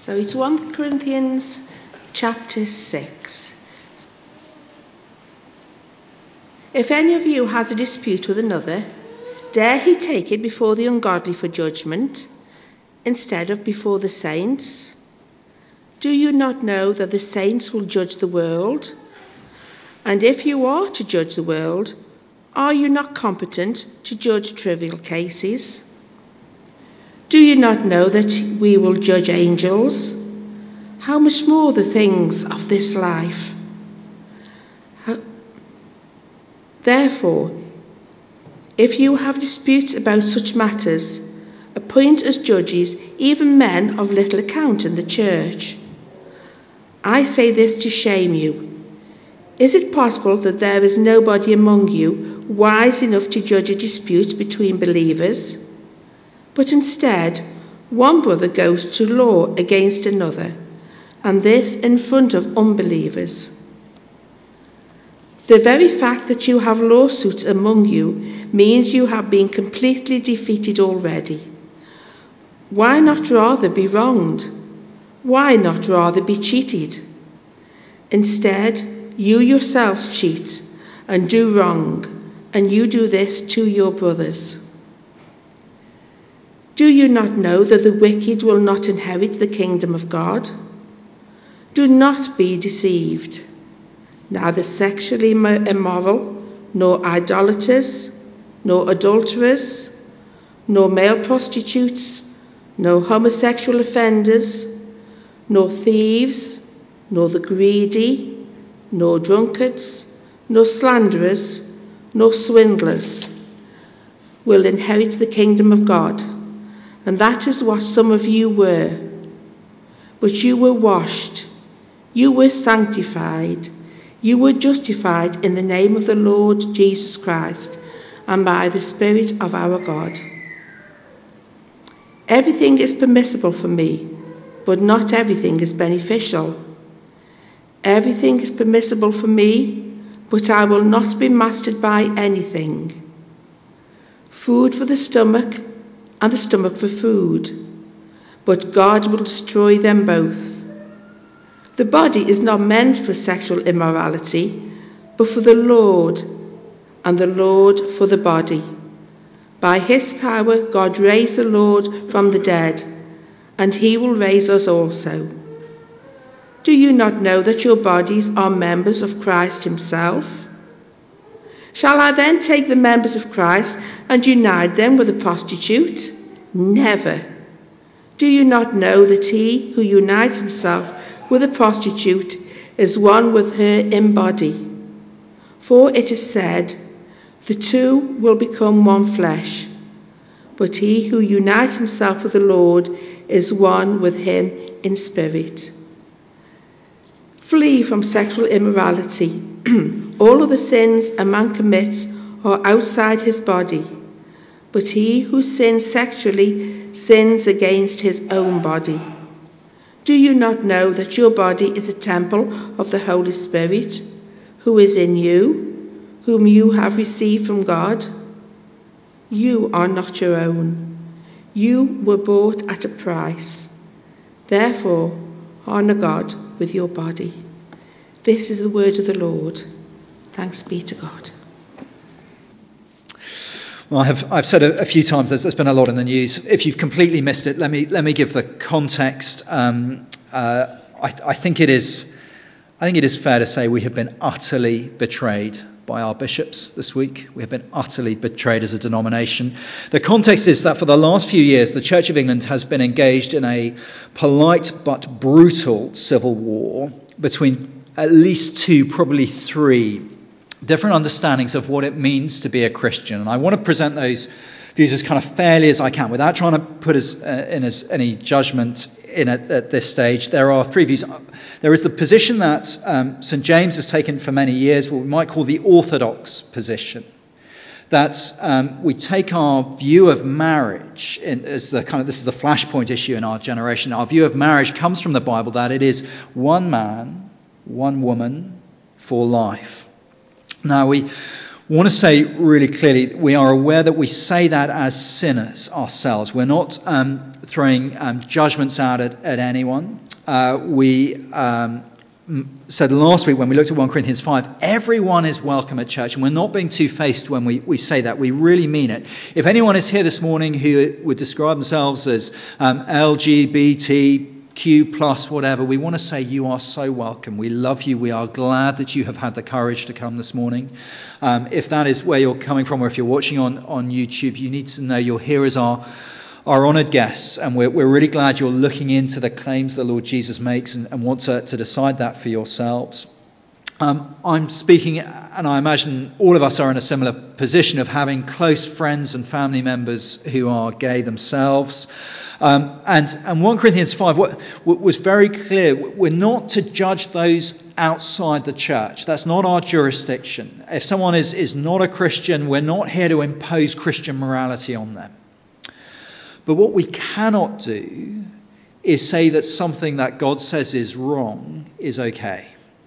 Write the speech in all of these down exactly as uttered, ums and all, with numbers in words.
So it's First Corinthians chapter six. If any of you has a dispute with another, dare he take it before the ungodly for judgment, instead of before the saints? Do you not know that the saints will judge the world? And if you are to judge the world, are you not competent to judge trivial cases? Do you not know that we will judge angels? How much more the things of this life? How... Therefore, if you have disputes about such matters, appoint as judges even men of little account in the church. I say this to shame you. Is it possible that there is nobody among you wise enough to judge a dispute between believers? But instead, one brother goes to law against another, and this in front of unbelievers. The very fact that you have lawsuits among you means you have been completely defeated already. Why not rather be wronged? Why not rather be cheated? Instead, you yourselves cheat and do wrong, and you do this to your brothers. Do you not know that the wicked will not inherit the kingdom of God? Do not be deceived. Neither sexually immoral, nor idolaters, nor adulterers, nor male prostitutes, nor homosexual offenders, nor thieves, nor the greedy, nor drunkards, nor slanderers, nor swindlers will inherit the kingdom of God. And that is what some of you were. But you were washed, you were sanctified, you were justified in the name of the Lord Jesus Christ and by the Spirit of our God. Everything is permissible for me, but not everything is beneficial. Everything is permissible for me, but I will not be mastered by anything. Food for the stomach, and the stomach for food, but God will destroy them both. The body is not meant for sexual immorality, but for the Lord, and the Lord for the body. By his power God raised the Lord from the dead, and he will raise us also. Do you not know that your bodies are members of Christ himself? Shall I then take the members of Christ and unite them with a prostitute? Never. Do you not know that he who unites himself with a prostitute is one with her in body? For it is said, the two will become one flesh. But he who unites himself with the Lord is one with him in spirit. Flee from sexual immorality. All of the sins a man commits are outside his body, but he who sins sexually sins against his own body. Do you not know that your body is a temple of the Holy Spirit, who is in you, whom you have received from God? You are not your own. You were bought at a price. Therefore, honour God with your body. This is the word of the Lord. Thanks be to God. Well, I have, I've said a, a few times, there's, there's been a lot in the news. If you've completely missed it, let me let me give the context. Um, uh, I, I think it is, I think it is fair to say we have been utterly betrayed by our bishops this week. We have been utterly betrayed as a denomination. The context is that for the last few years, the Church of England has been engaged in a polite but brutal civil war between at least two, probably three different understandings of what it means to be a Christian. And I want to present those views as kind of fairly as I can without trying to put us uh, in as any judgment in at, at this stage. There are three views. There is the position that um, Saint James has taken for many years, what we might call the orthodox position, that um, we take our view of marriage in, as the kind of, this is the flashpoint issue in our generation. Our view of marriage comes from the Bible, that it is one man, one woman for life. Now we want to say really clearly, we are aware that we say that as sinners ourselves. We're not um, throwing um, judgments out at, at anyone. Uh, we um, said last week when we looked at First Corinthians five, everyone is welcome at church, and we're not being two-faced when we, we say that. We really mean it. If anyone is here this morning who would describe themselves as um, L G B T Q plus whatever, we want to say you are so welcome. We love you. We are glad that you have had the courage to come this morning. Um, if that is where you're coming from, or if you're watching on, on YouTube, you need to know you're here as our our honoured guests, and we're, we're really glad you're looking into the claims the Lord Jesus makes and, and want to, to decide that for yourselves. Um, I'm speaking, and I imagine all of us are in a similar position of having close friends and family members who are gay themselves. Um, and, and First Corinthians five what, what was very clear. We're not to judge those outside the church. That's not our jurisdiction. If someone is, is not a Christian, we're not here to impose Christian morality on them. But what we cannot do is say that something that God says is wrong is okay.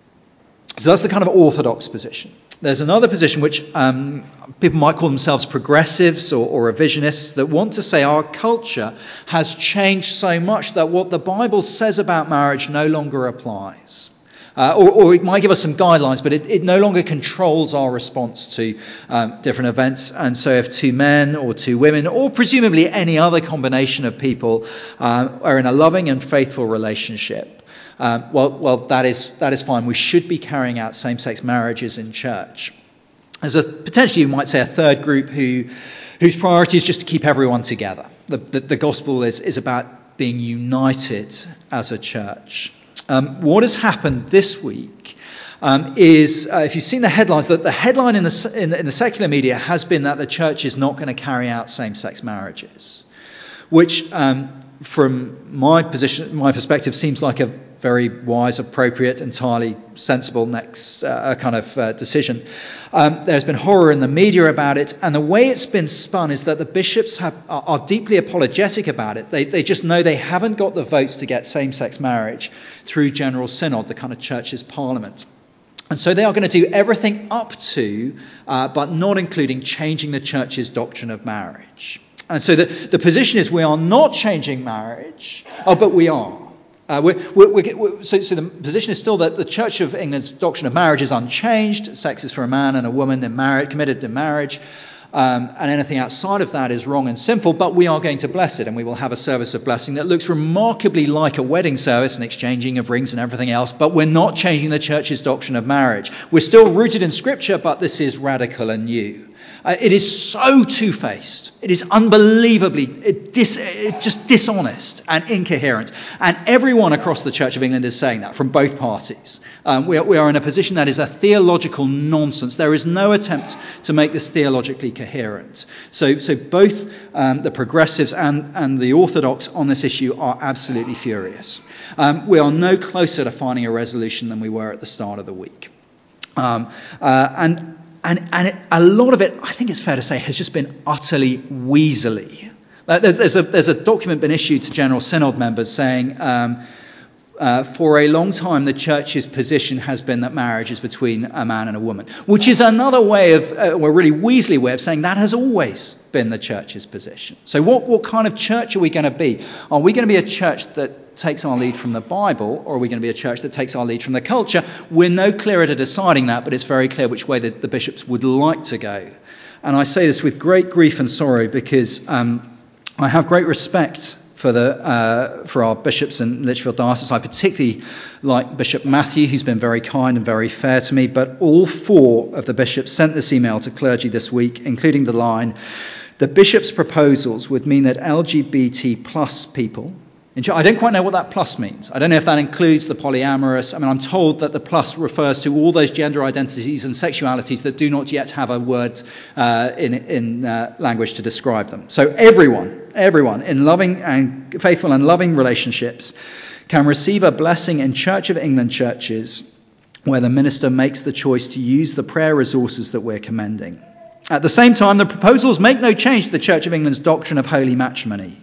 So that's the kind of orthodox position. There's another position which um, people might call themselves progressives or, or revisionists, that want to say our culture has changed so much that what the Bible says about marriage no longer applies. Uh, or, or it might give us some guidelines, but it, it no longer controls our response to um, different events. And so if two men or two women, or presumably any other combination of people, um, are in a loving and faithful relationship, um, well, well, that is that is fine. We should be carrying out same-sex marriages in church. There's a potentially, you might say, a third group who whose priority is just to keep everyone together. The, the, the gospel is, is about being united as a church. Um, what has happened this week um, is, uh, if you've seen the headlines, that the headline in the, in the in the secular media has been that the church is not going to carry out same-sex marriages, which, um, from my position, my perspective, seems like a very wise, appropriate, entirely sensible next uh, kind of uh, decision. Um, there's been horror in the media about it, and the way it's been spun is that the bishops have, are, are deeply apologetic about it. They, they just know they haven't got the votes to get same-sex marriage through General Synod, the kind of church's parliament. And so they are going to do everything up to, uh, but not including changing the church's doctrine of marriage. And so the, the position is we are not changing marriage, oh, but we are. Uh, we're, we're, we're, so, so the position is still that the Church of England's doctrine of marriage is unchanged. Sex is for a man and a woman in marriage, committed to marriage. Um, and anything outside of that is wrong and sinful, but we are going to bless it, and we will have a service of blessing that looks remarkably like a wedding service, an exchanging of rings and everything else, but we're not changing the church's doctrine of marriage. We're still rooted in Scripture, but this is radical and new. Uh, it is so two-faced. It is unbelievably it dis, it just dishonest and incoherent. And everyone across the Church of England is saying that, from both parties. Um, we, are, we are in a position that is a theological nonsense. There is no attempt to make this theologically coherent. So, so both um, the progressives and, and the orthodox on this issue are absolutely furious. Um, we are no closer to finding a resolution than we were at the start of the week. Um, uh, and And, and it, a lot of it, I think it's fair to say, has just been utterly weaselly. Uh, there's, there's, a, there's a document been issued to General Synod members saying, um, uh, for a long time, the church's position has been that marriage is between a man and a woman, which is another way of, uh, or a really weaselly way of saying that has always been the church's position. So what, what kind of church are we going to be? Are we going to be a church that takes our lead from the Bible, or are we going to be a church that takes our lead from the culture? We're no clearer to deciding that, but it's very clear which way the, the bishops would like to go. And I say this with great grief and sorrow, because um, I have great respect for the uh, for our bishops in Lichfield Diocese. I particularly like Bishop Matthew, who's been very kind and very fair to me, but all four of the bishops sent this email to clergy this week, including the line, the bishop's proposals would mean that L G B T plus people, I don't quite know what that plus means. I don't know if that includes the polyamorous. I mean, I'm told that the plus refers to all those gender identities and sexualities that do not yet have a word uh, in, in uh, language to describe them. So everyone, everyone in loving and faithful and loving relationships can receive a blessing in Church of England churches where the minister makes the choice to use the prayer resources that we're commending. At the same time, the proposals make no change to the Church of England's doctrine of holy matrimony.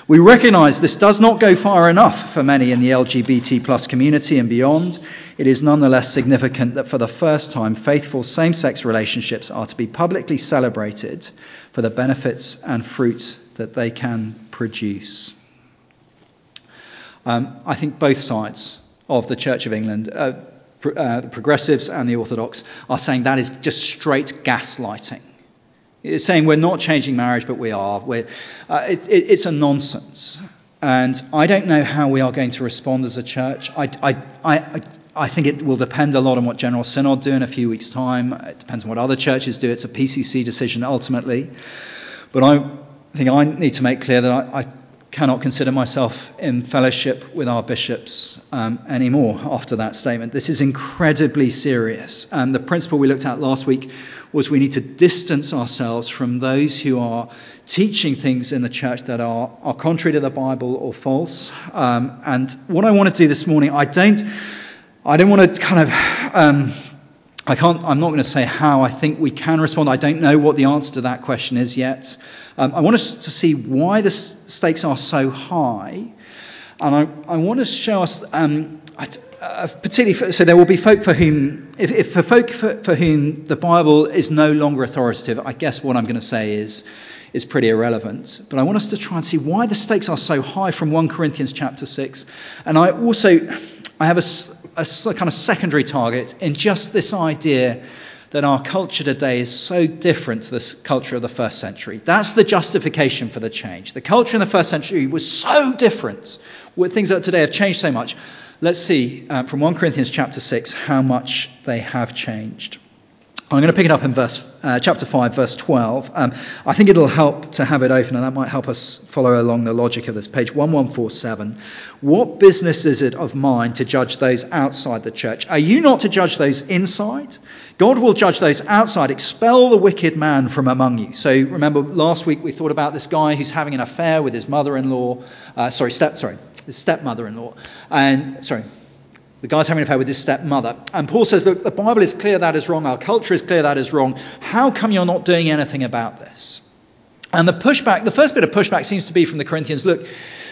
We recognise this does not go far enough for many in the L G B T plus community and beyond. It is nonetheless significant that for the first time, faithful same-sex relationships are to be publicly celebrated for the benefits and fruit that they can produce. Um, I think both sides of the Church of England, uh, pro- uh, the progressives and the Orthodox, are saying that is just straight gaslighting. It's saying we're not changing marriage, but we are. We're, uh, it, it, it's a nonsense. And I don't know how we are going to respond as a church. I, I, I, I think it will depend a lot on what General Synod do in a few weeks' time. It depends on what other churches do. It's a P C C decision ultimately. But I think I need to make clear that I, I cannot consider myself in fellowship with our bishops um, anymore after that statement. This is incredibly serious. And the principle we looked at last week was we need to distance ourselves from those who are teaching things in the church that are, are contrary to the Bible or false. Um, and what I want to do this morning, I don't, I don't want to kind of, um, I can't, I'm not going to say how I think we can respond. I don't know what the answer to that question is yet. Um, I want us to see why the stakes are so high. And I, I want to show us, um, uh, particularly, for, so there will be folk for whom, if, if for folk for, for whom the Bible is no longer authoritative, I guess what I'm going to say is, is pretty irrelevant. But I want us to try and see why the stakes are so high from First Corinthians chapter six. And I also, I have a, a, a kind of secondary target in just this idea that our culture today is so different to the culture of the first century. That's the justification for the change. The culture in the first century was so different. With things that today have changed so much. Let's see uh, from First Corinthians chapter six how much they have changed. I'm going to pick it up in verse uh, chapter five, verse twelve. Um, I think it'll help to have it open, and that might help us follow along the logic of this. Page eleven forty-seven. What business is it of mine to judge those outside the church? Are you not to judge those inside? God will judge those outside. Expel the wicked man from among you. So remember, last week we thought about this guy who's having an affair with his mother-in-law. Uh, sorry, step. Sorry, his stepmother-in-law. And sorry. The guy's having an affair with his stepmother. And Paul says, look, the Bible is clear that is wrong. Our culture is clear that is wrong. How come you're not doing anything about this? And the pushback, the first bit of pushback seems to be from the Corinthians, look,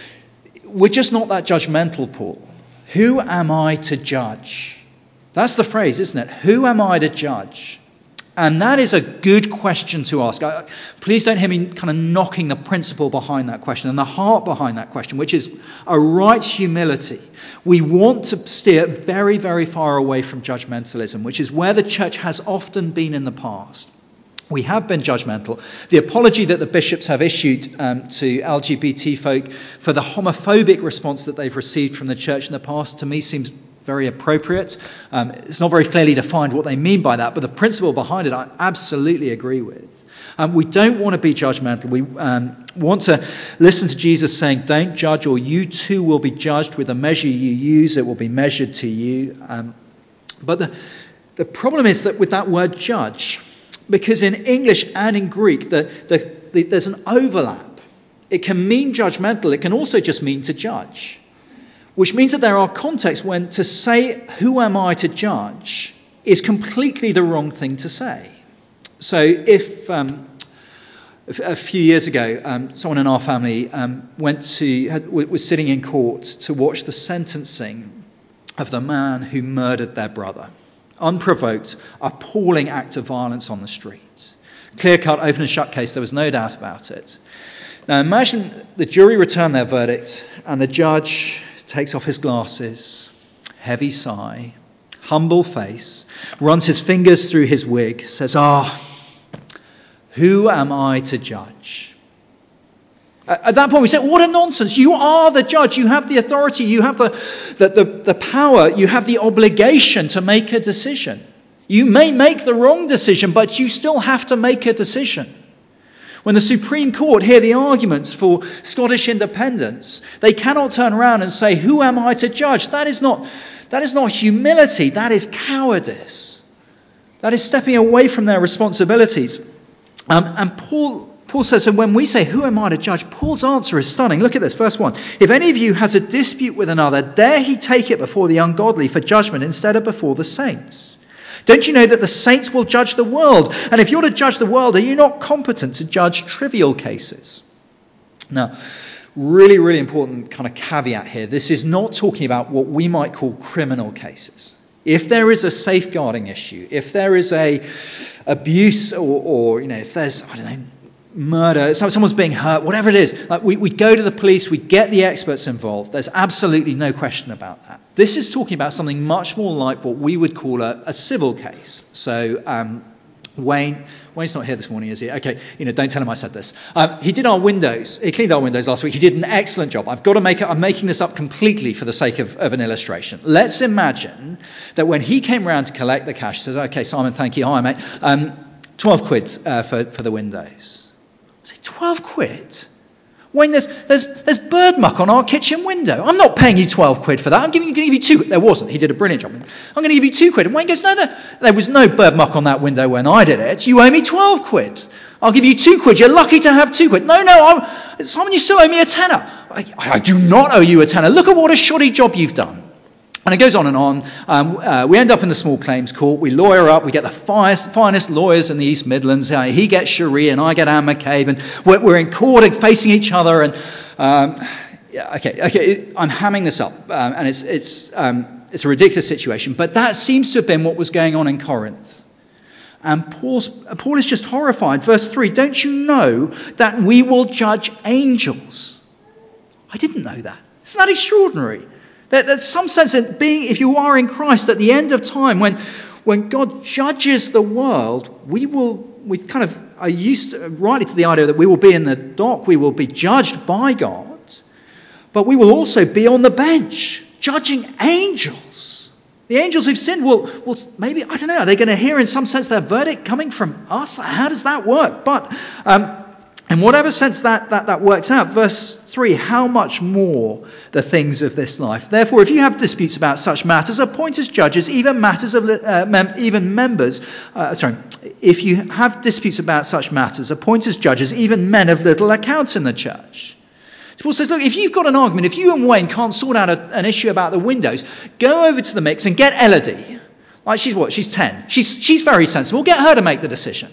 we're just not that judgmental, Paul. Who am I to judge? That's the phrase, isn't it? Who am I to judge? And that is a good question to ask. Please don't hear me kind of knocking the principle behind that question and the heart behind that question, which is a right humility. We want to steer very, very far away from judgmentalism, which is where the church has often been in the past. We have been judgmental. The apology that the bishops have issued um, to L G B T folk for the homophobic response that they've received from the church in the past, to me, seems very appropriate. Um, it's not very clearly defined what they mean by that, but the principle behind it I absolutely agree with. Um, we don't want to be judgmental. We um, want to listen to Jesus saying, don't judge, or you too will be judged. With the measure you use, it will be measured to you. Um, but the, the problem is that with that word judge, because in English and in Greek, the, the, the, there's an overlap. It can mean judgmental. It can also just mean to judge. Which means that there are contexts when to say, who am I to judge, is completely the wrong thing to say. So if um, a few years ago, um, someone in our family um, went to had, was sitting in court to watch the sentencing of the man who murdered their brother. Unprovoked, appalling act of violence on the street. Clear-cut, open and shut case, there was no doubt about it. Now imagine the jury returned their verdict and the judge takes off his glasses, heavy sigh, humble face, runs his fingers through his wig, says, ah, who am I to judge? At that point we say, what a nonsense. You are the judge. You have the authority. You have the, the, the, the power. You have the obligation to make a decision. You may make the wrong decision, but you still have to make a decision. When the Supreme Court hear the arguments for Scottish independence, they cannot turn around and say, who am I to judge? That is not, that is not humility. That is cowardice. That is stepping away from their responsibilities. Um, and Paul, Paul says, and when we say, who am I to judge? Paul's answer is stunning. Look at this, verse one. If any of you has a dispute with another, dare he take it before the ungodly for judgment instead of before the saints? Don't you know that the saints will judge the world? And if you're to judge the world, are you not competent to judge trivial cases? Now, Really, really important kind of caveat here. This is not talking about what we might call criminal cases. If there is a safeguarding issue, if there is a abuse or, or you know, if there's, I don't know, murder, someone's being hurt, whatever it is, like we, we go to the police, we get the experts involved. There's absolutely no question about that. This is talking about something much more like what we would call a, a civil case. So um, Wayne, Wayne's not here this morning, is he? Okay, you know, don't tell him I said this. Um, he did our windows. He cleaned our windows last week. He did an excellent job. I've got to make it. I'm making this up completely for the sake of, of an illustration. Let's imagine that when he came round to collect the cash, he says, "Okay, Simon, thank you. Hi, mate. Um, twelve quid uh, for for the windows." I say, twelve quid? Wayne, there's there's there's bird muck on our kitchen window. I'm not paying you twelve quid for that. I'm giving you, going to give you two. There wasn't. He did a brilliant job. I'm going to give you two quid. And Wayne goes, no, there, there was no bird muck on that window when I did it. You owe me twelve quid. I'll give you two quid. You're lucky to have two quid. No, no, I'm, Simon, you still owe me a tenner. I, I do not owe you a tenner. Look at what a shoddy job you've done. And it goes on and on. Um, uh, we end up in the small claims court. We lawyer up. We get the finest, finest lawyers in the East Midlands. Uh, he gets Cherie and I get Anne McCabe. And we're, we're in court facing each other. And um, yeah, okay, okay. It, I'm hamming this up, um, and it's it's um, it's a ridiculous situation. But that seems to have been what was going on in Corinth. And Paul's, Paul is just horrified. Verse three. Don't you know that we will judge angels? I didn't know that. Isn't that extraordinary? There's some sense that being, if you are in Christ at the end of time, when when God judges the world, we will, we kind of are used to, rightly to the idea that we will be in the dock, we will be judged by God, but we will also be on the bench, judging angels. The angels who've sinned will, will maybe, I don't know, are they going to hear in some sense their verdict coming from us? How does that work? But um, in whatever sense that, that, that works out, verse three, how much more the things of this life. Therefore, if you have disputes about such matters, appoint as judges even matters of uh, mem- even members. Uh, sorry, if you have disputes about such matters, appoint as judges even men of little account in the church. So Paul says, look, if you've got an argument, if you and Wayne can't sort out a, an issue about the windows, go over to the mix and get Elodie. Like she's what? She's ten. She's she's very sensible. Get her to make the decision.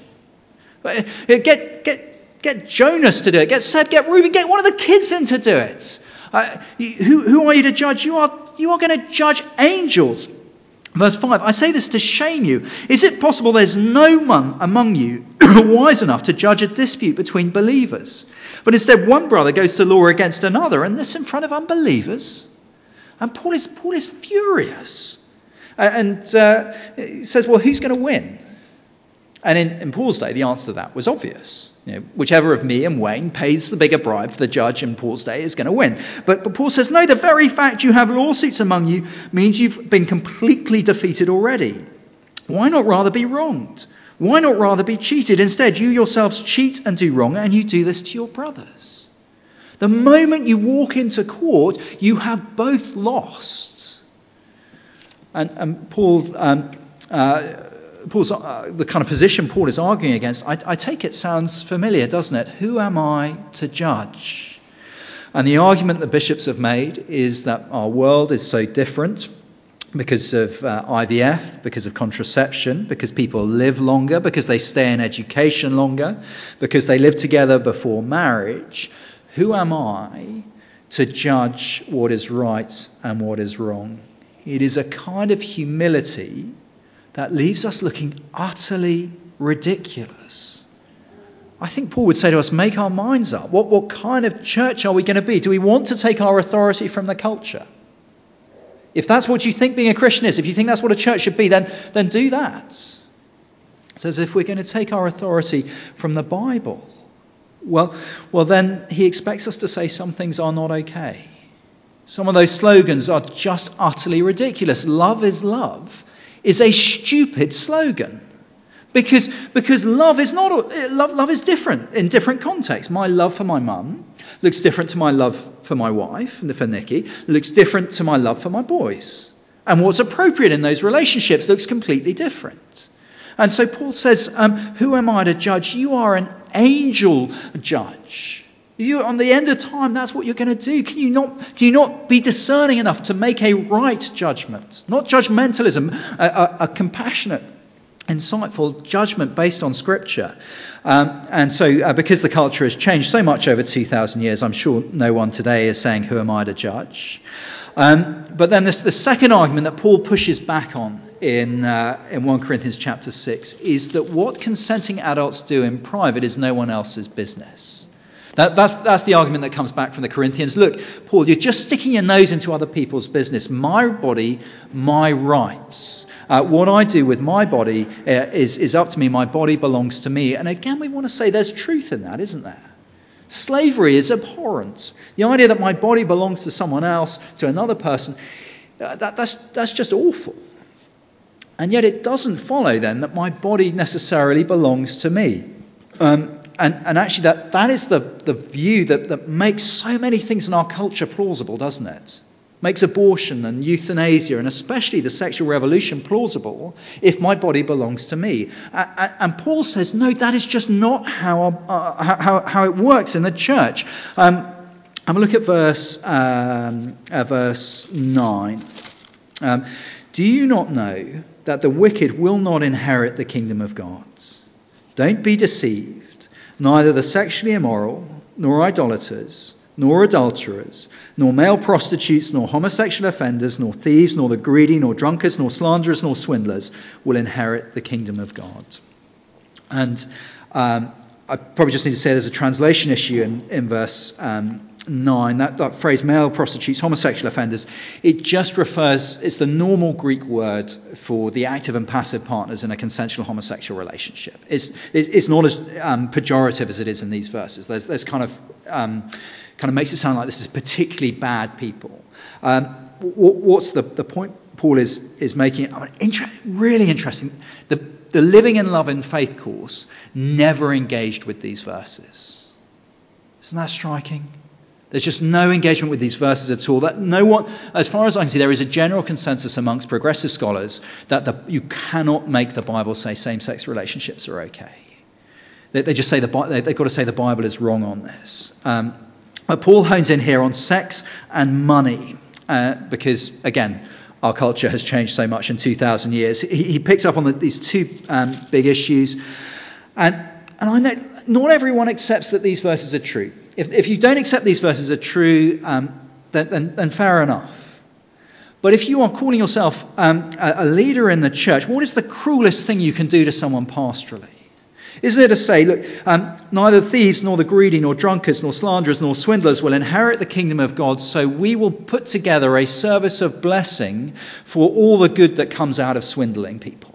Get get. Get Jonas to do it. Get Seb, get Ruben, get one of the kids in to do it. Uh, who, who are you to judge? You are, you are going to judge angels. Verse five, I say this to shame you. Is it possible there's no one among you wise enough to judge a dispute between believers? But instead one brother goes to law against another, and this in front of unbelievers? And Paul is, Paul is furious. Uh, and uh, he says, well, who's going to win? And in, in Paul's day, the answer to that was obvious. You know, whichever of me and Wayne pays the bigger bribe to the judge in Paul's day is going to win. But, but Paul says, no, the very fact you have lawsuits among you means you've been completely defeated already. Why not rather be wronged? Why not rather be cheated? Instead, you yourselves cheat and do wrong, and you do this to your brothers. The moment you walk into court, you have both lost. And, and Paul... Um, uh, Paul's, uh, the kind of position Paul is arguing against, I, I take it sounds familiar, doesn't it? Who am I to judge? And the argument the bishops have made is that our world is so different because of uh, I V F, because of contraception, because people live longer, because they stay in education longer, because they live together before marriage. Who am I to judge what is right and what is wrong? It is a kind of humility that leaves us looking utterly ridiculous. I think Paul would say to us, make our minds up. What, what kind of church are we going to be? Do we want to take our authority from the culture? If that's what you think being a Christian is, if you think that's what a church should be, then, then do that. It says if we're going to take our authority from the Bible, well, well, then he expects us to say some things are not okay. Some of those slogans are just utterly ridiculous. Love is love is a stupid slogan, because because love is not love. Love is different in different contexts. My love for my mum looks different to my love for my wife, for Nikki. Looks different to my love for my boys. And what's appropriate in those relationships looks completely different. And so Paul says, um, "Who am I to judge? You are an angel judge. You, on the end of time, that's what you're going to do. Can you not, can you not be discerning enough to make a right judgment? Not judgmentalism, a, a, a compassionate insightful judgment based on Scripture. Um, and so uh, because the culture has changed so much over two thousand years, I'm sure no one today is saying, who am I to judge? Um, but then this, the second argument that Paul pushes back on in uh, in First Corinthians chapter six is that what consenting adults do in private is no one else's business. That, that's, that's the argument that comes back from the Corinthians. Look, Paul, you're just sticking your nose into other people's business. My body, my rights. Uh, what I do with my body uh, is, is up to me. My body belongs to me. And again, we want to say there's truth in that, isn't there? Slavery is abhorrent. The idea that my body belongs to someone else, to another person, uh, that, that's, that's just awful. And yet it doesn't follow then that my body necessarily belongs to me. Um, and, and actually that, that is the, the view that, that makes so many things in our culture plausible, doesn't it? Makes abortion and euthanasia and especially the sexual revolution plausible if my body belongs to me. Uh, and Paul says, no, that is just not how, uh, how, how it works in the church. Um, I'm going to look at verse, um, uh, verse nine. Um, Do you not know that the wicked will not inherit the kingdom of God? Don't be deceived. Neither the sexually immoral, nor idolaters, nor adulterers, nor male prostitutes, nor homosexual offenders, nor thieves, nor the greedy, nor drunkards, nor slanderers, nor swindlers will inherit the kingdom of God. And um, I probably just need to say there's a translation issue in, in verse um, nine. That, that phrase, male prostitutes, homosexual offenders, it just refers, it's the normal Greek word for the active and passive partners in a consensual homosexual relationship. It's, it's not as um, pejorative as it is in these verses. There's, there's kind of... Um, kind of makes it sound like this is particularly bad people. Um, what, what's the, the point Paul is is making? I mean, inter- really interesting. The, the Living in Love and Faith course never engaged with these verses. Isn't that striking? There's just no engagement with these verses at all. That no one, as far as I can see, there is a general consensus amongst progressive scholars that the, you cannot make the Bible say same-sex relationships are okay. They, they just say the they, they've got to say the Bible is wrong on this. Um, But Paul hones in here on sex and money uh, because, again, our culture has changed so much in two thousand years. He, he picks up on the, these two um, big issues. And and I know not everyone accepts that these verses are true. If, if you don't accept these verses are true, um, then, then, then fair enough. But if you are calling yourself um, a, a leader in the church, what is the cruelest thing you can do to someone pastorally? Isn't it to say, look, um, neither thieves nor the greedy nor drunkards nor slanderers nor swindlers will inherit the kingdom of God, so we will put together a service of blessing for all the good that comes out of swindling people.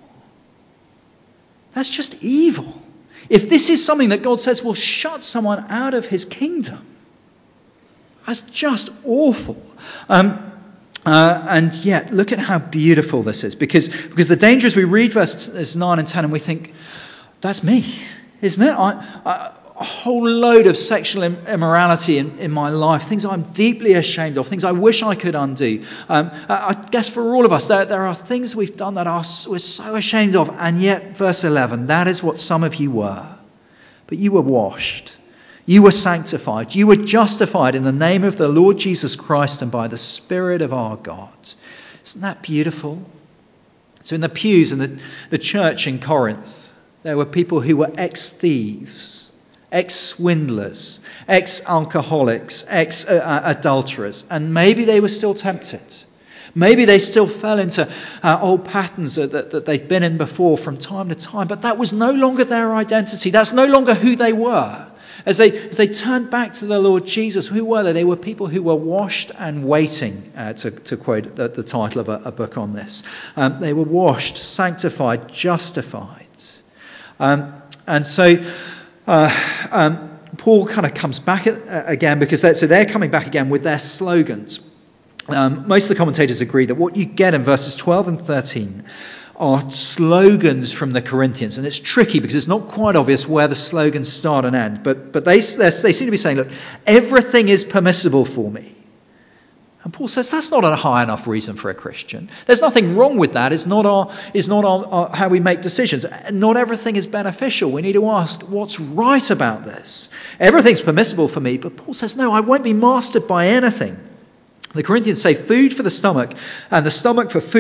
That's just evil. If this is something that God says will shut someone out of his kingdom, that's just awful. Um, uh, and yet, look at how beautiful this is. Because, because the danger is we read verses nine and ten and we think, that's me, isn't it? I, I, a whole load of sexual immorality in, in my life, things I'm deeply ashamed of, things I wish I could undo. Um, I, I guess for all of us, there, there are things we've done that are, we're so ashamed of. And yet, verse eleven, that is what some of you were. But you were washed. You were sanctified. You were justified in the name of the Lord Jesus Christ and by the Spirit of our God. Isn't that beautiful? So in the pews in the, the church in Corinth, there were people who were ex-thieves, ex-swindlers, ex-alcoholics, ex-adulterers. And maybe they were still tempted. Maybe they still fell into uh, old patterns that, that they'd been in before from time to time. But that was no longer their identity. That's no longer who they were. As they, as they turned back to the Lord Jesus, who were they? They were people who were washed and waiting, uh, to, to quote the, the title of a, a book on this. Um, they were washed, sanctified, justified. Um, and so uh, um, Paul kind of comes back at, uh, again because they're, so they're coming back again with their slogans. Um, most of the commentators agree that what you get in verses twelve and thirteen are slogans from the Corinthians. And it's tricky because it's not quite obvious where the slogans start and end. But, but they, they seem to be saying, look, everything is permissible for me. And Paul says that's not a high enough reason for a Christian. There's nothing wrong with that. It's not our, it's not our, our, how we make decisions. Not everything is beneficial. We need to ask what's right about this. Everything's permissible for me. But Paul says, no, I won't be mastered by anything. The Corinthians say food for the stomach and the stomach for food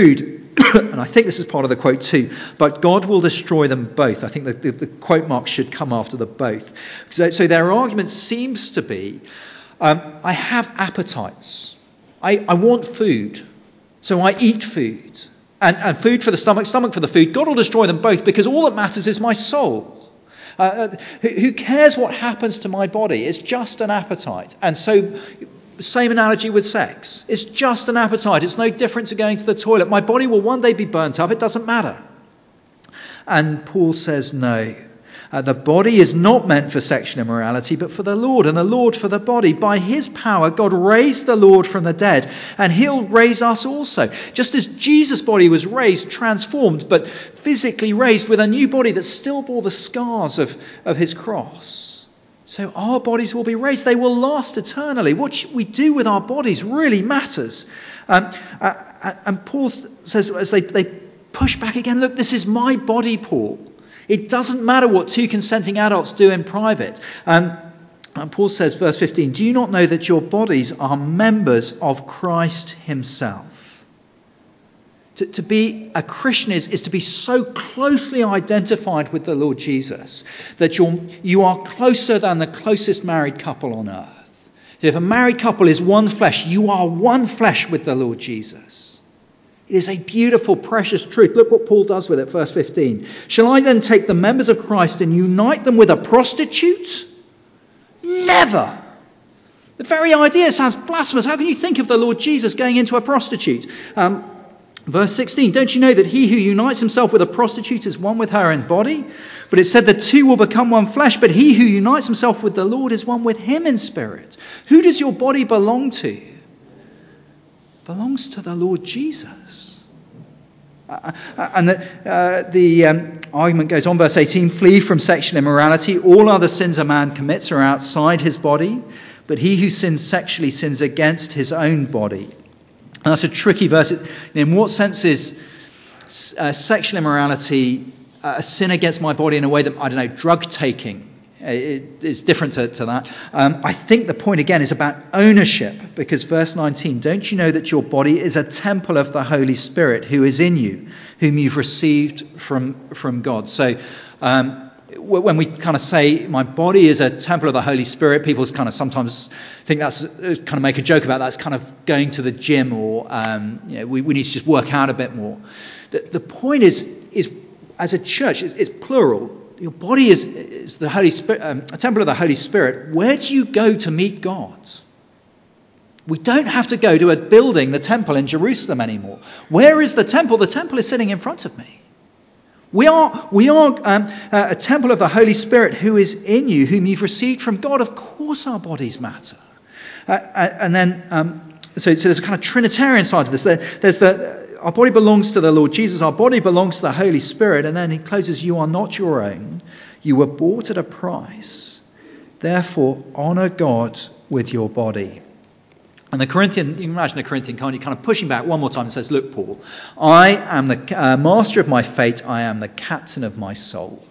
and I think this is part of the quote too, but God will destroy them both. I think the, the, the quote mark should come after the both. So, so their argument seems to be, um, I have appetites. I, I want food, so I eat food. And, and food for the stomach, stomach for the food. God will destroy them both because all that matters is my soul. Uh, who, who cares what happens to my body? It's just an appetite. And so, same analogy with sex. It's just an appetite. It's no different to going to the toilet. My body will one day be burnt up. It doesn't matter. And Paul says no. Uh, the body is not meant for sexual immorality, but for the Lord, and the Lord for the body. By his power, God raised the Lord from the dead, and he'll raise us also. Just as Jesus' body was raised, transformed, but physically raised with a new body that still bore the scars of, of his cross. So our bodies will be raised. They will last eternally. What we do with our bodies really matters. Um, uh, and Paul says, as they, they push back again, look, this is my body, Paul. It doesn't matter what two consenting adults do in private. Um, and Paul says, verse fifteen, do you not know that your bodies are members of Christ himself? To, to be a Christian is, is to be so closely identified with the Lord Jesus that you're, you are closer than the closest married couple on earth. So if a married couple is one flesh, you are one flesh with the Lord Jesus. It is a beautiful, precious truth. Look what Paul does with it, verse fifteen. Shall I then take the members of Christ and unite them with a prostitute? Never. The very idea sounds blasphemous. How can you think of the Lord Jesus going into a prostitute? Um, verse sixteen, don't you know that he who unites himself with a prostitute is one with her in body? But it said the two will become one flesh, but he who unites himself with the Lord is one with him in spirit. Who does your body belong to? Belongs to the Lord Jesus. Uh, and the, uh, the um, argument goes on, verse eighteen, flee from sexual immorality. All other sins a man commits are outside his body, but he who sins sexually sins against his own body. And that's a tricky verse. In what sense is uh, sexual immorality uh, a sin against my body in a way that, I don't know, drug taking It is different to, to that. Um, I think the point again is about ownership, because verse nineteen, don't you know that your body is a temple of the Holy Spirit who is in you, whom you've received from, from God? So um, when we kind of say my body is a temple of the Holy Spirit, people kind of sometimes think that's kind of make a joke about that. It's kind of going to the gym, or um, you know, we, we need to just work out a bit more. The, the point is, is as a church, it's, it's plural. Your body is, is the Holy Spirit, um, a temple of the Holy Spirit. Where do you go to meet God? We don't have to go to a building, the temple in Jerusalem anymore. Where is the temple? The temple is sitting in front of me. We are, we are um, a temple of the Holy Spirit who is in you, whom you've received from God. Of course our bodies matter. Uh, and then, um, so, so there's a kind of Trinitarian side to this. There, there's the... Our body belongs to the Lord Jesus. Our body belongs to the Holy Spirit. And then he closes, you are not your own. You were bought at a price. Therefore, honour God with your body. And the Corinthian, you can imagine the Corinthian, can't you, kind of pushing back one more time and says, look, Paul, I am the uh, master of my fate. I am the captain of my soul.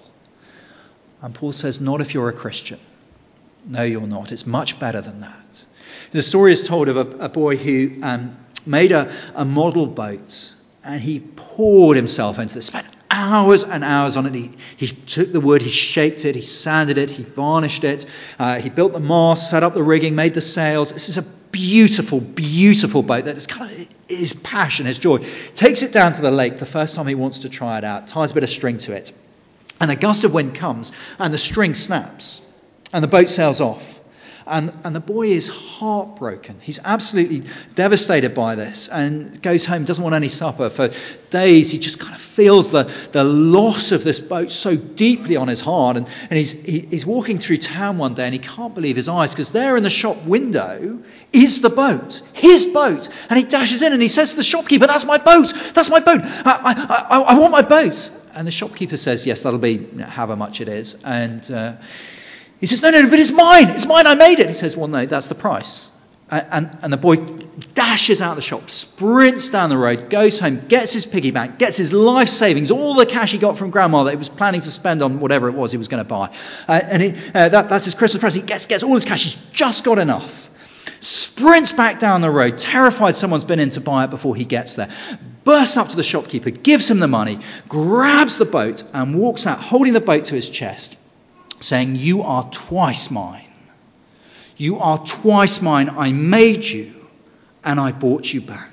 And Paul says, not if you're a Christian. No, you're not. It's much better than that. The story is told of a, a boy who... Um, made a, a model boat, and he poured himself into this, spent hours and hours on it. He, he took the wood, he shaped it, he sanded it, he varnished it, uh, he built the mast, set up the rigging, made the sails. This is a beautiful, beautiful boat that is kind of his passion, his joy. Takes it down to the lake the first time he wants to try it out, ties a bit of string to it, and a gust of wind comes, and the string snaps, and the boat sails off. And, and the boy is heartbroken. He's absolutely devastated by this, and goes home, doesn't want any supper. For days, he just kind of feels the, the loss of this boat so deeply on his heart. And, and he's, he, he's walking through town one day, and he can't believe his eyes, because there in the shop window is the boat, his boat. And he dashes in and he says to the shopkeeper, that's my boat, that's my boat, I, I, I, I want my boat. And the shopkeeper says, yes, that'll be, you know, however much it is. And... Uh, He says, no, no, but it's mine. It's mine. I made it. He says, well, no, that's the price. And, and, and the boy dashes out of the shop, sprints down the road, goes home, gets his piggy bank, gets his life savings, all the cash he got from grandma that he was planning to spend on whatever it was he was going to buy. Uh, and he, uh, that, that's his Christmas present. He gets, gets all his cash. He's just got enough sprints back down the road, terrified someone's been in to buy it before he gets there, bursts up to the shopkeeper, gives him the money, grabs the boat and walks out, holding the boat to his chest, saying, "You are twice mine. You are twice mine. I made you and I bought you back."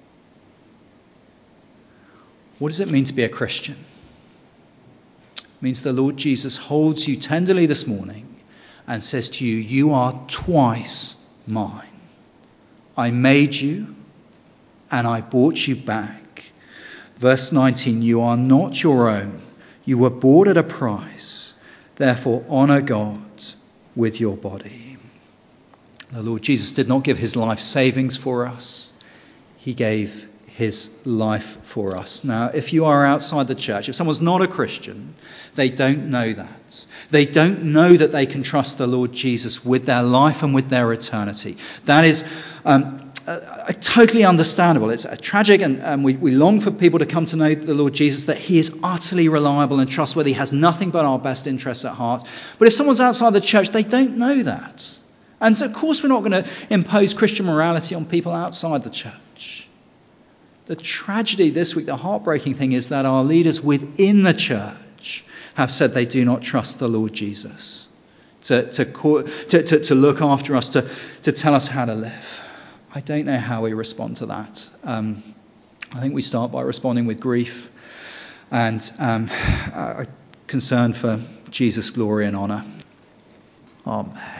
What does it mean to be a Christian? It means the Lord Jesus holds you tenderly this morning and says to you, "You are twice mine. I made you and I bought you back." Verse nineteen, "You are not your own. You were bought at a price. Therefore honour God with your body." The Lord Jesus did not give his life savings for us. He gave his life for us. Now, if you are outside the church, if someone's not a Christian, they don't know that. They don't know that they can trust the Lord Jesus with their life and with their eternity. That is um, uh, uh, totally understandable. It's uh, tragic, and, and we, we long for people to come to know the Lord Jesus, that he is utterly reliable and trustworthy, has nothing but our best interests at heart. But if someone's outside the church, they don't know that. And so, of course, we're not going to impose Christian morality on people outside the church. The tragedy this week, the heartbreaking thing, is that our leaders within the church have said they do not trust the Lord Jesus to to to, to, to look after us, to, to tell us how to live. I don't know how we respond to that. Um, I think we start by responding with grief and um, a concern for Jesus' glory and honour. Amen.